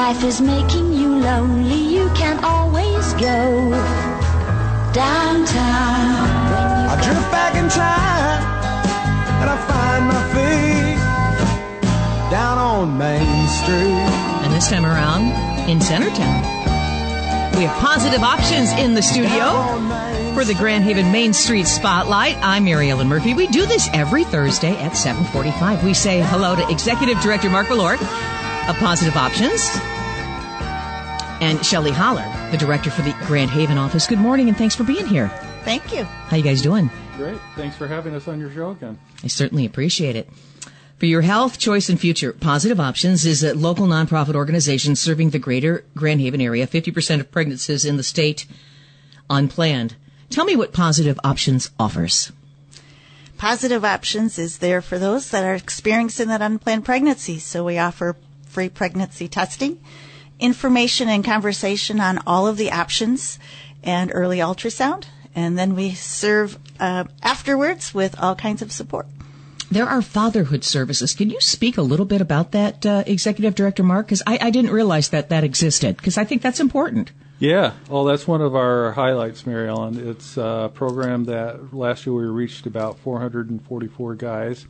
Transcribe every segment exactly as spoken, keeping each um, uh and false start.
life is making you lonely, you can always go downtown. When you I drift back in time and I find my feet down on Main Street. And this time around in Centertown. We have Positive Options in the studio for the Grand Haven Main Street Spotlight. I'm Mary Ellen Murphy. We do this every Thursday at seven forty-five. We say hello to Executive Director Mark Valork of Positive Options and Shelley Holler, the Director for the Grand Haven office. Good morning and thanks for being here. Thank you. How you guys doing? Great. Thanks for having us on your show again. I certainly appreciate it. For your health, choice, and future, Positive Options is a local nonprofit organization serving the greater Grand Haven area. fifty percent of pregnancies in the state unplanned. Tell me what Positive Options offers. Positive Options is there for those that are experiencing that unplanned pregnancy. So we offer free pregnancy testing, information and conversation on all of the options, and early ultrasound. And then we serve uh, afterwards with all kinds of support. There are fatherhood services. Can you speak a little bit about that, uh, Executive Director Mark? Because I, I didn't realize that that existed, because I think that's important. Yeah. Well, that's one of our highlights, Mary Ellen. It's a program that last year we reached about four hundred forty-four guys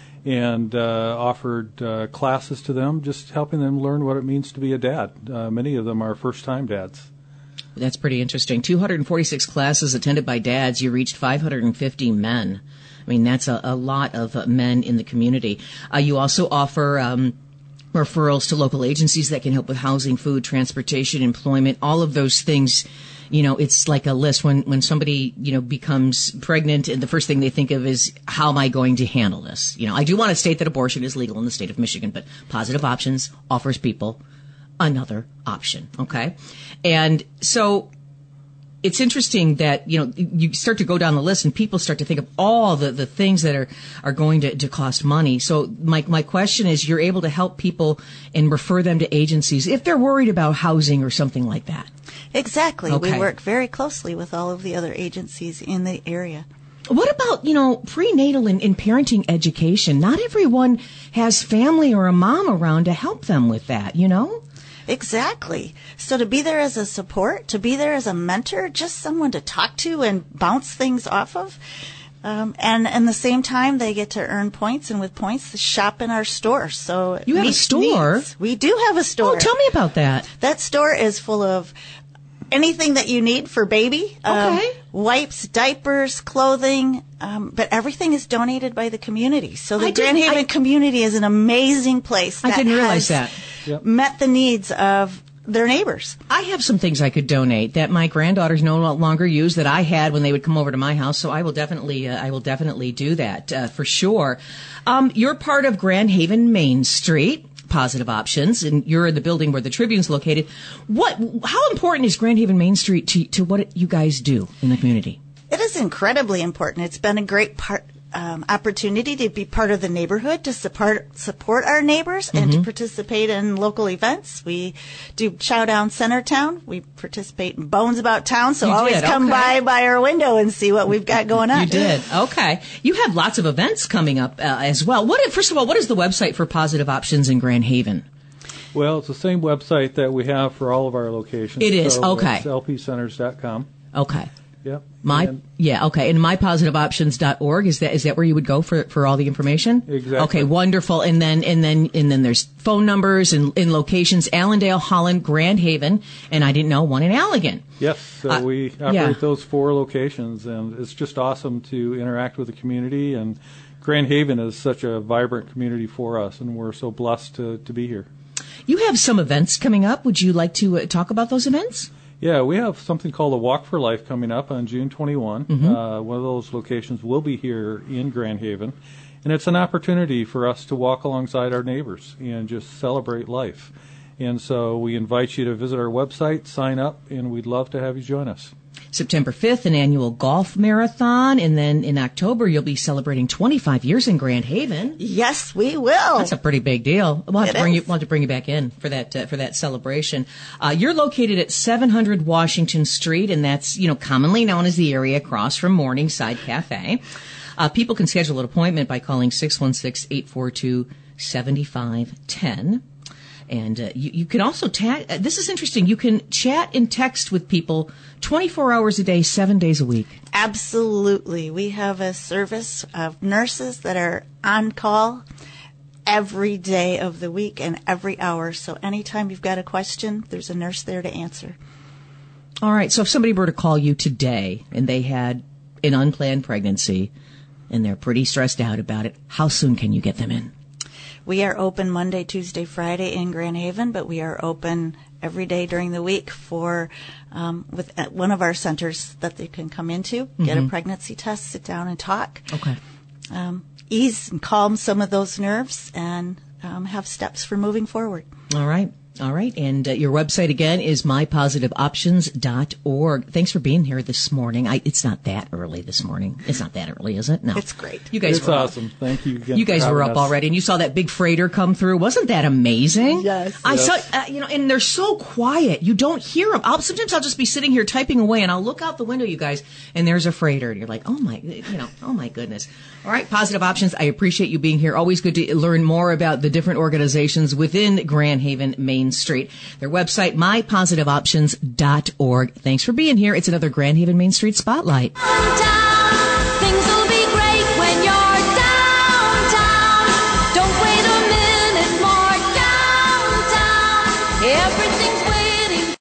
and uh, offered uh, classes to them, just helping them learn what it means to be a dad. Uh, many of them are first-time dads. That's pretty interesting. two hundred forty-six classes attended by dads. You reached five hundred fifty men. I mean, that's a, a lot of uh, men in the community. Uh, you also offer um, referrals to local agencies that can help with housing, food, transportation, employment, all of those things. You know, it's like a list when, when somebody, you know, becomes pregnant and the first thing they think of is, how am I going to handle this? You know, I do want to state that abortion is legal in the state of Michigan, but Positive Options offers people another option. Okay. And so it's interesting that, you know, you start to go down the list and people start to think of all the, the things that are, are going to, to cost money. So my, my question is, you're able to help people and refer them to agencies if they're worried about housing or something like that. Exactly. Okay. We work very closely with all of the other agencies in the area. What about, you know, prenatal and, and parenting education? Not everyone has family or a mom around to help them with that, you know? Exactly. So to be there as a support, to be there as a mentor, just someone to talk to and bounce things off of. Um, and at the same time, they get to earn points, and with points, shop in our store. So you have a store? Needs. We do have a store. Oh, tell me about that. That store is full of anything that you need for baby. Um, okay. Wipes, diapers, clothing, um, but everything is donated by the community. So the I Grand didn't- Haven I- community is an amazing place that I didn't realize has that. Yep. met the needs of their neighbors. I have some things I could donate that my granddaughters no longer use that I had when they would come over to my house. So I will definitely, uh, I will definitely do that uh, for sure. Um, you're part of Grand Haven Main Street, Positive Options, and you're in the building where the Tribune's located. What? How important is Grand Haven Main Street to, to what you guys do in the community? It is incredibly important. It's been a great part. Um, opportunity to be part of the neighborhood, to support support our neighbors, and Mm-hmm. to participate in local events. We do Chow Down Centertown. We participate in Bones About Town, so You always did, come okay. by by our window and see what we've got going on. You did. Okay. You have lots of events coming up uh, as well. What? First of all, what is the website for Positive Options in Grand Haven? Well, it's the same website that we have for all of our locations. It is, so okay. It's L P centers dot com. Okay. Yep. My And yeah, okay. And my positive options dot org, is that is that where you would go for, for all the information? Exactly. Okay, wonderful. And then and then and then there's phone numbers and in locations: Allendale, Holland, Grand Haven, and I didn't know one in Allegan. Yes, so Uh, we operate yeah. those four locations, and it's just awesome to interact with the community. And Grand Haven is such a vibrant community for us, and we're so blessed to, to be here. You have some events coming up. Would you like to uh, talk about those events? Yeah, we have something called the Walk for Life coming up on June twenty-first. Mm-hmm. Uh, one of those locations will be here in Grand Haven. And it's an opportunity for us to walk alongside our neighbors and just celebrate life. And so we invite you to visit our website, sign up, and we'd love to have you join us. September fifth, an annual golf marathon, and then in October you'll be celebrating twenty-five years in Grand Haven. Yes, we will. That's a pretty big deal. We'll have It to bring is. you, we'll have to bring you back in for that uh, for that celebration. Uh, you're located at seven hundred Washington Street, and that's you know commonly known as the area across from Morningside Cafe. Uh, people can schedule an appointment by calling six one six, eight four two, seven five one zero. And uh, you, you can also tag. Uh, this is interesting. You can chat and text with people twenty-four hours a day, seven days a week. Absolutely. We have a service of nurses that are on call every day of the week and every hour. So anytime you've got a question, there's a nurse there to answer. All right. So if somebody were to call you today and they had an unplanned pregnancy and they're pretty stressed out about it, how soon can you get them in? We are open Monday, Tuesday, Friday in Grand Haven, but we are open every day during the week for um, with at one of our centers that they can come into, mm-hmm. get a pregnancy test, sit down and talk. Okay. Um, ease and calm some of those nerves and um, have steps for moving forward. All right. All right. And uh, your website again is my positive options dot org. Thanks for being here this morning. I, it's not that early this morning. It's not that early, is it? No. It's great. You guys it's were awesome. Up. Thank you again. You guys were up us. already, and you saw that big freighter come through. Wasn't that amazing? Yes. I yes. saw, uh, you know, and they're so quiet. You don't hear them. I'll, sometimes I'll just be sitting here typing away, and I'll look out the window, you guys, and there's a freighter, and you're like, oh my, you know, oh my goodness. All right, Positive Options. I appreciate you being here. Always good to learn more about the different organizations within Grand Haven Main Street. Their website, my positive options dot org. Thanks for being here. It's another Grand Haven Main Street Spotlight.